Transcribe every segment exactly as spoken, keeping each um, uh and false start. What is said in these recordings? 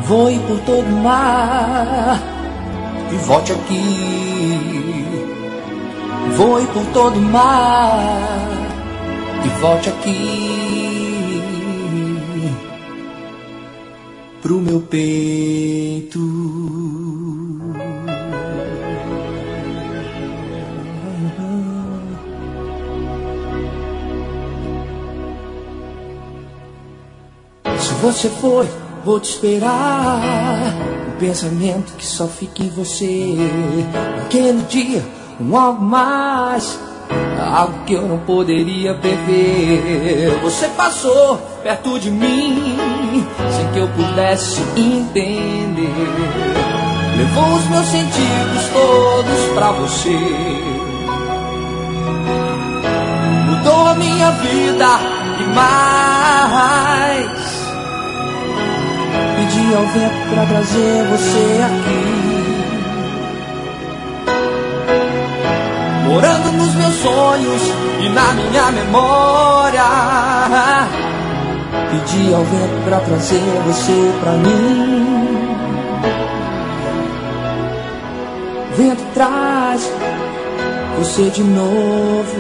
voe por todo o mar e volte aqui. Voe por todo o mar e volte aqui pro meu peito. Se você for, vou te esperar. Um pensamento que só fica em você. Naquele dia, um algo mais, algo que eu não poderia prever. Você passou perto de mim, sem que eu pudesse entender. Levou os meus sentidos todos pra você. Mudou a minha vida e mais. Pedi ao vento pra trazer você aqui. Morando nos meus sonhos e na minha memória. Pedi ao vento pra trazer você pra mim. Vento traz você de novo.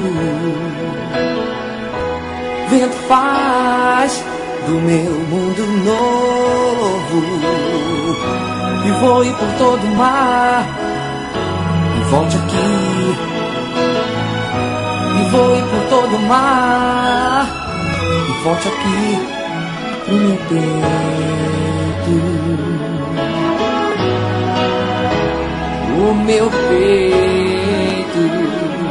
Vento faz do meu mundo novo. E voe por todo o mar e volte aqui. E voe por todo o mar e volte aqui pro meu peito. O meu peito.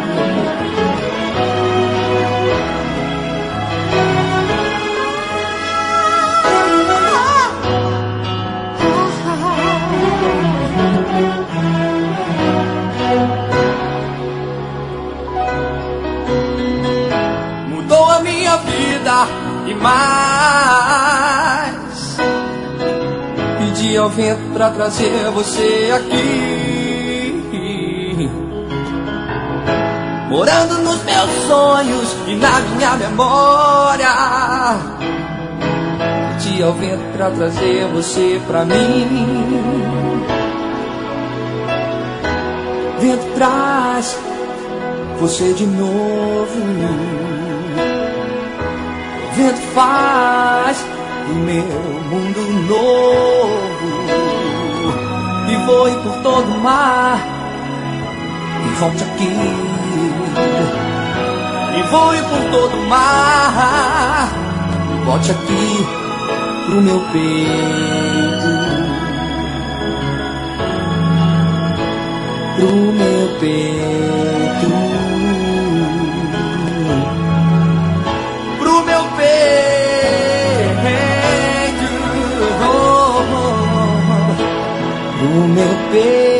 Mudou a minha vida e mais. Pedi ao vento pra trazer você aqui. Morando nos meus sonhos e na minha memória. Pedi ao vento pra trazer você pra mim. Vento traz você de novo. Vento faz do meu mundo novo. E voe por todo o mar e volte aqui. E voe por todo o mar e volte aqui pro meu peito. Pro meu peito. Pro meu peito. Oh, oh, oh. Pro meu peito.